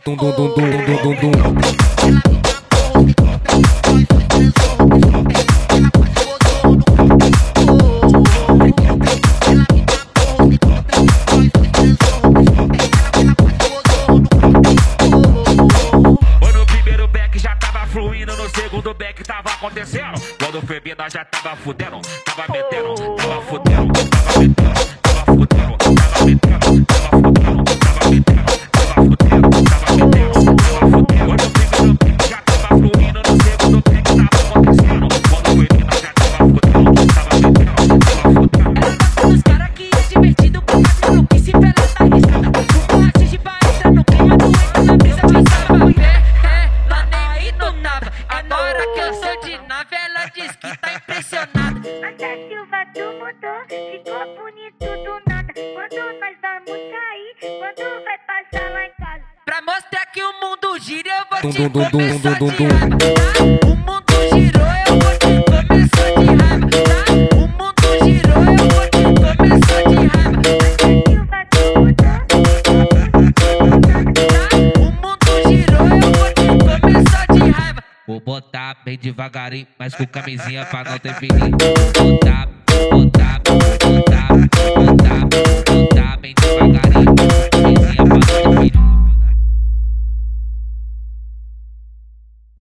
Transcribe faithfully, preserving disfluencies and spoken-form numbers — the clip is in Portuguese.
dum dum dum dum dum dum dum. No primeiro back já tava fluindo, no segundo back tava acontecendo. Quando foi vindo já tava fudendo, tava metendo, tava fudendo, tava metendo, tava fudendo, tava metendo, tava fudendo, tava metendo, tava fudendo, tava metendo, tava fudendo. No primeiro back já tava fluindo, no segundo back tava acontecendo. Quando foi vindo já tava fudendo, tava metendo, tava fudendo. Ela gosta dos cara que é divertido, pra fazer maluquice pela da risada. O rachixe pra entrar no clima, tu entra na brisa, passava por pé. Ela nem me notava, agora que eu sou de nave, ela diz que tá impressionada. Mas a Silva tu mudou, ficou bonito do nada. Quando nós vamos sair, quando vai passar lá em casa. Pra mostrar que o mundo gira, eu vou Dum, te dum, dum, dum, comer só dum, de dum. raiva, tá? O mundo girou, eu vou te comer só de raiva, tá? O mundo girou, eu vou te comer só de raiva. Silva tu mudou, O mundo girou, eu vou te comer só de raiva. Vou botar bem devagarinho, mas com camisinha pra não ter perigo. Vou botar, vou botar, vou botar, vou botar, vou botar bem devagarinho.